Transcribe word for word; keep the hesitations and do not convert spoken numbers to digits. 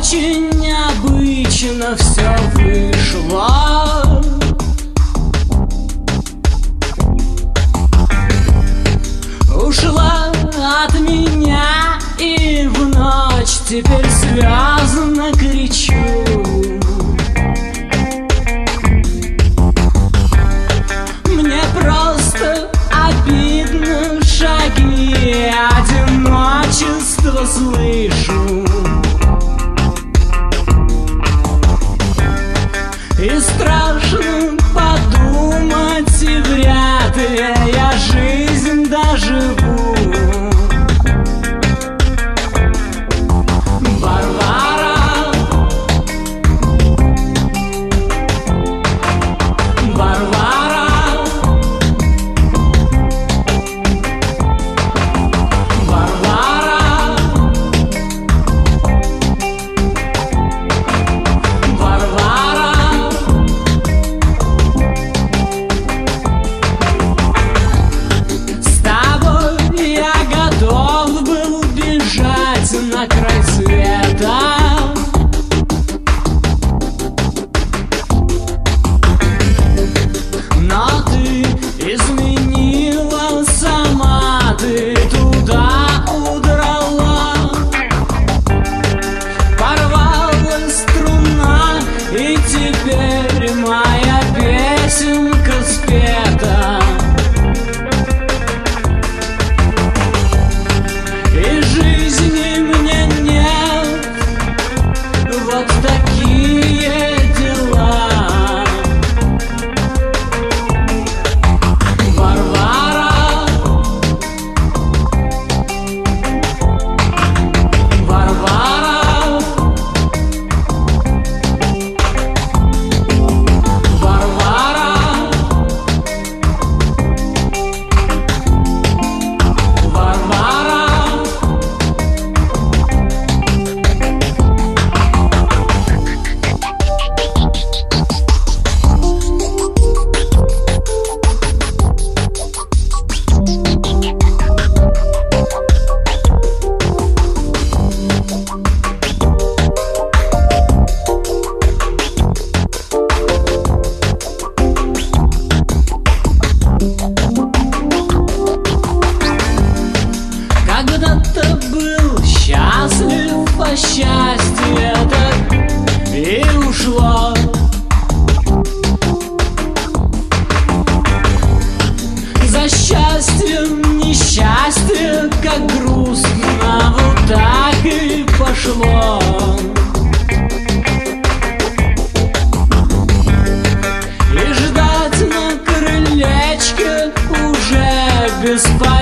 Очень необычно все вышло. Ушла от меня и в ночь теперь связно кричу. Мне просто обидно, шаги одиночества слышу. И страшно подумать, и вряд ли я жизнь доживу. Варвара, Варвара, Варвара, Варвара. С тобой я готов был бежать на край света. Но ты изменила сама, ты туда удрала. Порвалась струна, и теперь моя песенка спета. И жизни мне нет, вот такие дела. Варвара, Варвара, Варвара, Варвара. Когда-то был счастлив, а счастье так и ушло. За счастьем несчастье, как грустно, вот так и пошло. И ждать на крылечке уже бесполезно.